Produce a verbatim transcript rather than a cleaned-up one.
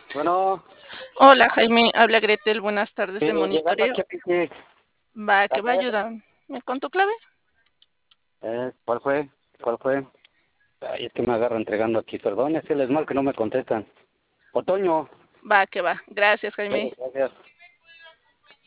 Bueno, Hola Jaime, habla Gretel, buenas tardes de quiero llegar a monitoreo. Chapinque. Va, A que va a ver, ayudar. ¿Me con tu clave? eh, ¿cuál fue? ¿Cuál fue? Ay, es que me agarro entregando aquí. Perdón, es el mal que no me contestan. Otoño. Va, que va. Gracias Jaime. Gracias.